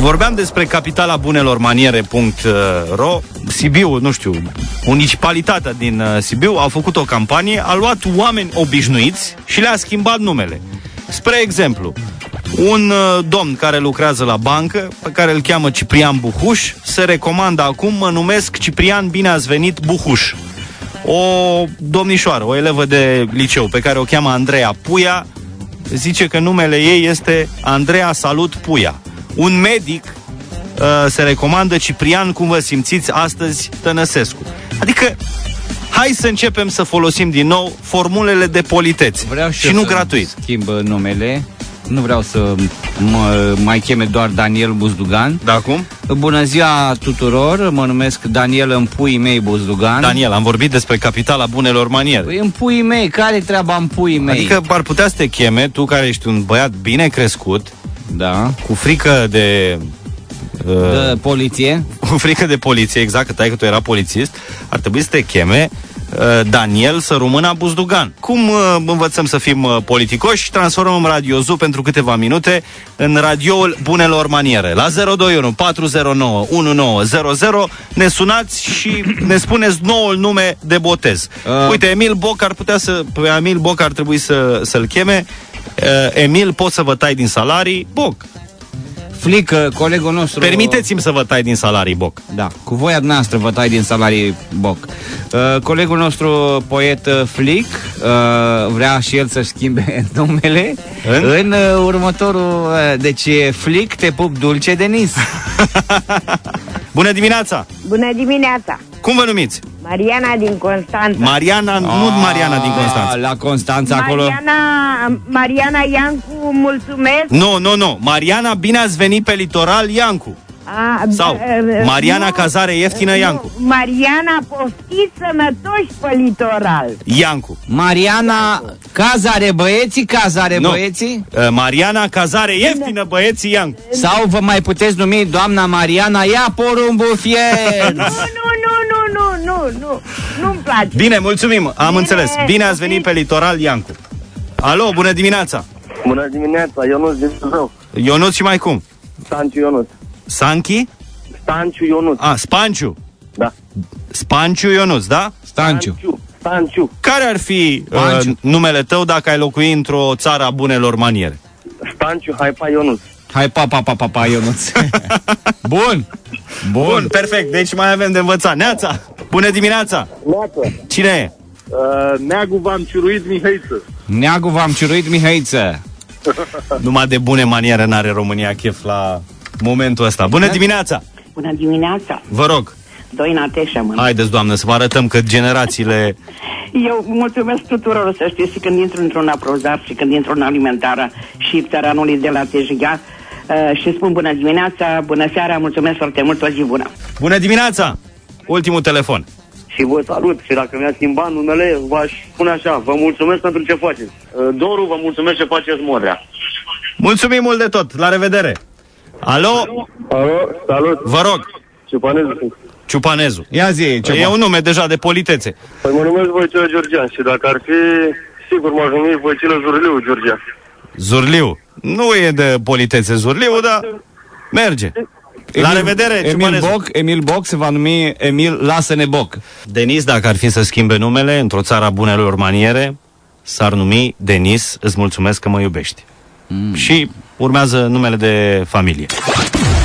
Vorbeam despre capitala bunelor maniere.ro. Sibiu, nu știu, municipalitatea din Sibiu a făcut o campanie, a luat oameni obișnuiți și le-a schimbat numele. Spre exemplu, un domn care lucrează la bancă, pe care îl cheamă Ciprian Buhuș, se recomandă acum: mă numesc Ciprian, bine ați venit, Buhuș. O domnișoară, o elevă de liceu, pe care o cheamă Andreea Puia, zice că numele ei este Andreea Salut Puia. Un medic se recomandă Ciprian, cum vă simțiți astăzi, Tănăsescu. Adică, hai să începem să folosim din nou formulele de politeți. Vreau și nu gratuit. Schimb numele. Nu vreau să mă mai cheme doar Daniel Buzdugan. Da, cum? Bună ziua tuturor, mă numesc Daniel în puii mei Buzdugan. Daniel, am vorbit despre capitala bunelor maniere. Păi în puii mei, care-i treaba în puii mei? Adică ar putea să te cheme, tu care ești un băiat bine crescut, da, cu frică de poliție. Cu frică de poliție, exact, că taică tu era polițist, ar trebui să te cheme Daniel Sărumâna Buzdugan. Cum învățăm să fim politicoși? Transformăm Radio Zoo pentru câteva minute în radioul bunelor maniere. La 021 409 1900 ne sunați și ne spuneți noul nume de botez. Uite, Emil Boc ar putea să... Pe Emil Boc ar trebui să-l cheme Emil, poți să vă tai din salarii? Boc. Flic, colegul nostru... Permiteți-mi să vă tai din salarii, Boc. Da, cu voia noastră vă tai din salarii, Boc. Colegul nostru, poet Flic, vrea și el să-și schimbe numele în următorul... Deci, Flic, te pup dulce, Denis. Bună dimineața! Bună dimineața! Cum vă numiți? Mariana din Constanța. Mariana, nu Mariana din Constanța. La Constanța acolo. Mariana Iancu, mulțumesc. Nu. Mariana, bine ați venit pe litoral, Iancu. Sau Mariana, cazare ieftină, Iancu. Mariana, poftiți sănătoși pe litoral, Iancu. Mariana, cazare băieții. Mariana, cazare ieftină, băieții, Iancu. Sau vă mai puteți numi doamna Mariana, ia porumbul fiert. Nu-mi place. Bine, mulțumim, am înțeles. Bine ați venit pe litoral, Iancu. Alo, bună dimineața. Bună dimineața, Ionuț din Buzău. Ionuț și mai cum? Stanciu Ionuț. Sanchi? Stanciu Ionuț. Spanciu. Da. Spanciu Ionuț, da? Stanciu. Care ar fi numele tău dacă ai locui într-o țară a bunelor maniere? Stanciu, hai pa Ionuț. Hai pa Ionuț. Bun, perfect, deci mai avem de învățat. Neața, bună dimineața. Neața. Cine e? Neagu v-am ciuruit Mihăiță. Numai de bune maniere n-are România chef la momentul ăsta. Bună dimineața. Bună dimineața. Vă rog. Doina Teșămân. Haideți, doamnă, să vă arătăm că generațiile... Eu mulțumesc tuturor, să știți, și când intru într-un aprozar și când intru în alimentară și țăranului de la Tejga și spun bună dimineața, bună seara, mulțumesc foarte mult, o zi bună. Bună dimineața. Ultimul telefon. Și vă salut, și dacă mi-a schimbat numele, v-aș spune așa: vă mulțumesc pentru ce faceți. Doru, vă mulțumesc ce faceți, Modrea. Mulțumim mult de tot, la revedere. Alo, salut. Vă rog. Ciupanezu. Ia zi, ceva. E un nume deja de politețe. Păi mă numesc Voicilă Georgian și dacă ar fi, sigur m-aș numi Voicilă Zurliu Georgian. Zurliu. Nu e de politețe Zurliu, dar merge. La revedere, Emil Boc se va numi Emil Lasă-ne Boc. Denis, dacă ar fi să schimbe numele într-o țară a bunelor maniere, s-ar numi Denis, îți mulțumesc că mă iubești. Și urmează numele de familie.